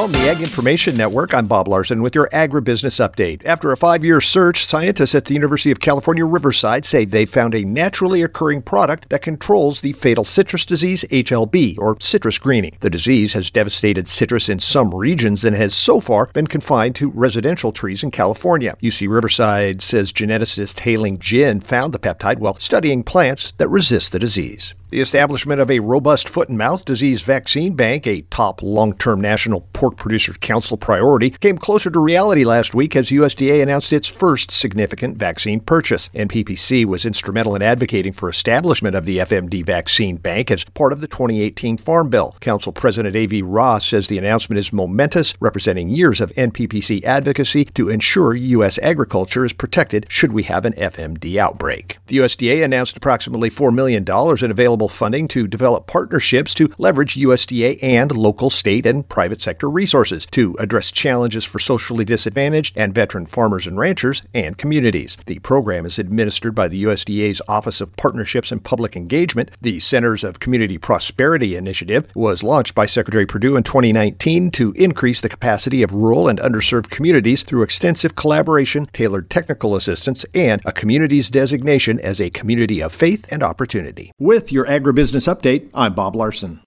From the Ag Information Network, I'm Bob Larson with your agribusiness update. After a 5-year search, scientists at the University of California, Riverside say they found a naturally occurring product that controls the fatal citrus disease, HLB, or citrus greening. The disease has devastated citrus in some regions and has so far been confined to residential trees in California. UC Riverside says geneticist Hailing Jin found the peptide while studying plants that resist the disease. The establishment of a robust foot and mouth disease vaccine bank, a top long-term National Pork Producers Council priority, came closer to reality last week as USDA announced its first significant vaccine purchase. NPPC was instrumental in advocating for establishment of the FMD vaccine bank as part of the 2018 Farm Bill. Council President A.V. Ross says the announcement is momentous, representing years of NPPC advocacy to ensure U.S. agriculture is protected should we have an FMD outbreak. The USDA announced approximately $4 million in available funding to develop partnerships to leverage USDA and local, state, and private sector resources to address challenges for socially disadvantaged and veteran farmers and ranchers and communities. The program is administered by the USDA's Office of Partnerships and Public Engagement. The Centers of Community Prosperity Initiative was launched by Secretary Perdue in 2019 to increase the capacity of rural and underserved communities through extensive collaboration, tailored technical assistance, and a community's designation as a community of faith and opportunity. With your agribusiness update, I'm Bob Larson.